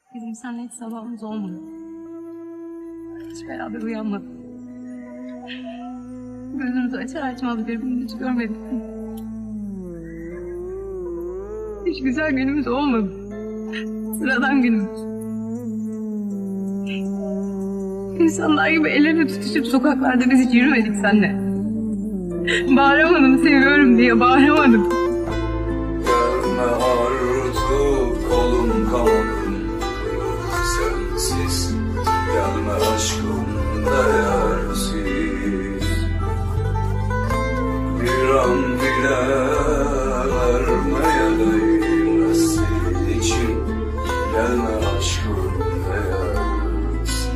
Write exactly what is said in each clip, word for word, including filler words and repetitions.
Bizim seninle hiç sabahımız olmadı. Hiç beraber uyanmadık. Gözümüzü açar açmaz birbirimizi hiç görmedik. Hiç güzel günümüz olmadı. Sıradan günümüz. İnsanlar gibi ellerini tutuşup sokaklarda biz hiç yürümedik seninle. Bağıramadım seviyorum diye, bağıramadım. Gelme artık kolum kanım sensiz. Gelme aşkım değersiz. Bir an bile vermeye değmez senin için. Gelme aşkım değersiz.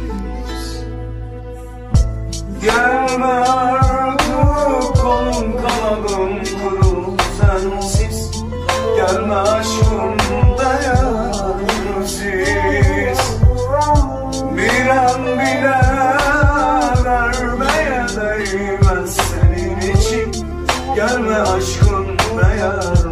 Gelme artık kolum kanadım kuru sensiz. Gelme aşkım değersiz. Bir an bile vermeye değmez senin için. Gelme aşkım değersiz.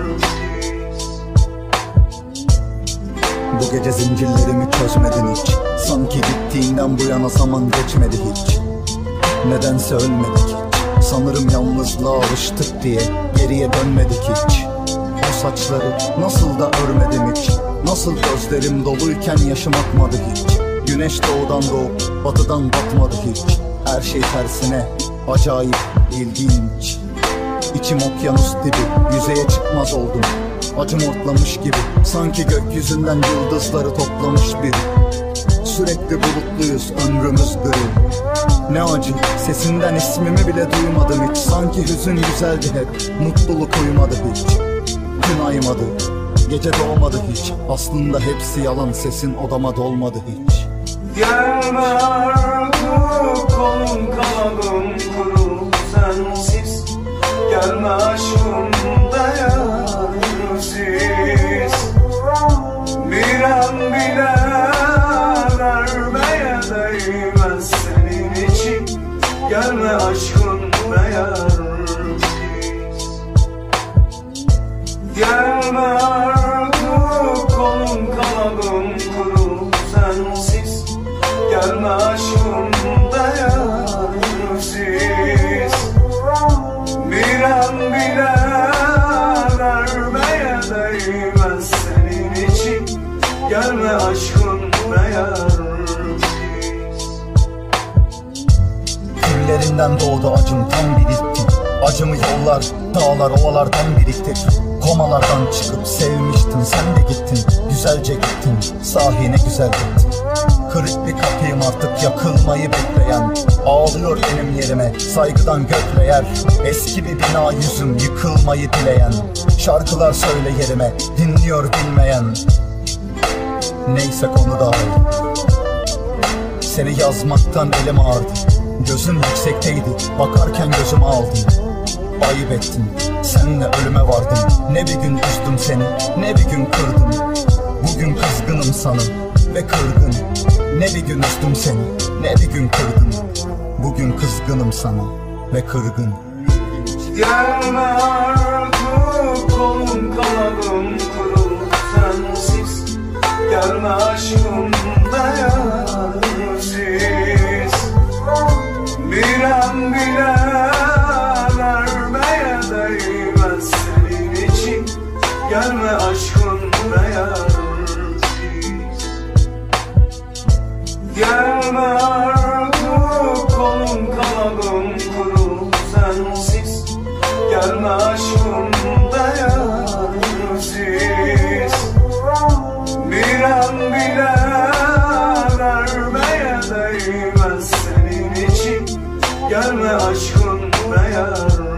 Bu gece zincirlerimi çözmedin hiç. Sanki gittiğinden bu yana zaman geçmedi hiç. Nedense ölmedik hiç. Sanırım yalnızlığa alıştık diye geriye dönmedik hiç. O saçları nasıl da örmedim hiç. Nasıl gözlerim doluyken yaşım akmadı hiç. Güneş doğudan doğup batıdan batmadı hiç. Her şey tersine acayip ilginç. İçim okyanus dibi, yüzeye çıkmaz oldum. Acım ortlamış gibi, sanki gökyüzünden yıldızları toplamış biri. Sürekli bulutluyuz, ömrümüz gri. Ne acı, sesinden ismimi bile duymadım hiç. Sanki hüzün güzeldi hep, mutluluk uymadı hiç. Gün aymadı, gece doğmadı hiç. Aslında hepsi yalan, sesin odama dolmadı hiç. Gelme artık kolum kanadım kuru sensiz. Gelme aşkım değersiz. Bir an bile vermeye değmez senin için. Gelme aşkım değersiz. Gelme artık kolum kanadım kuru sensiz. Gelme aşkım değersiz. Bir an bile vermeye değmez senin için. Gelme aşkım değersiz. Küllerinden doğdu acım tam birikti. Acımı yollar, dağlar, ovalardan biriktir. Komalardan çıkıp sevmiştin, sen de gittin. Güzelce gittin, sahi ne güzel gittin. Kırık bir kapıyım artık yakılmayı bekleyen. Ağlıyor benim yerime saygıdan gökleyer. Eski bir bina yüzüm yıkılmayı dileyen. Şarkılar söyle yerime dinliyor bilmeyen. Neyse konu dağıldı. Seni yazmaktan elim ağrıdı. Gözün yüksekteydi, bakarken gözümü aldın. Ayıp ettin, seninle ölüme vardım. Ne bir gün üzdüm seni, ne bir gün kırdım. Bugün kızgınım sana ve kırgın. Ne bir gün üzdüm seni, ne bir gün kırdım. Bugün kızgınım sana ve kırgın. Gelme artık kolum kanadım kuru sensiz. Gelme aşkım değersiz. Bir an bile vermeye değmez senin için. Gelme aşkım değersiz. Gelme artık kolum kanadım kuru sensiz. Gelme aşkım değersiz. Bir an bile vermeye değmez senin için. Gelme aşkım değersiz.